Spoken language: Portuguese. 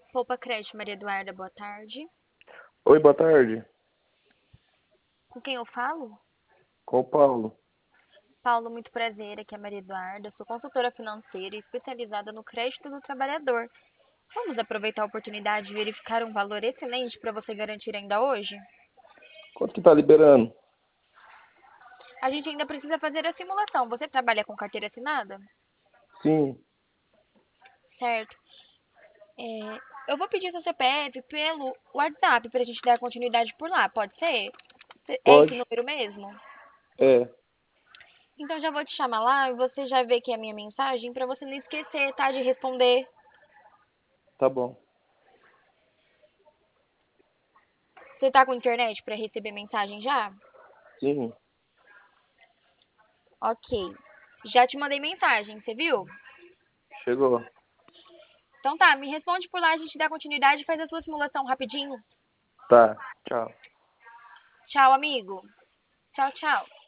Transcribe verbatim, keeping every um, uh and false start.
Poupa Creche, Maria Eduarda, boa tarde. Oi, boa tarde. Com quem eu falo? Com o Paulo. Paulo, muito prazer, aqui é a Maria Eduarda, sou consultora financeira e especializada no crédito do trabalhador. Vamos aproveitar a oportunidade de verificar um valor excelente para você garantir ainda hoje? Quanto que tá liberando? A gente ainda precisa fazer a simulação. Você trabalha com carteira assinada? Sim, Certo. É, eu vou pedir seu C P F pelo WhatsApp para a gente dar continuidade por lá, pode ser? É esse pode? número mesmo? É, Então já vou te chamar lá e você já vê que é a minha mensagem para você não esquecer, tá? De responder. tá bom. Você tá com internet para receber mensagem já? Sim, Ok. Já te mandei mensagem, você viu? chegou. Então tá, me responde por lá, a gente dá continuidade e faz a sua simulação rapidinho. Tá, tchau. Tchau, amigo. Tchau, tchau.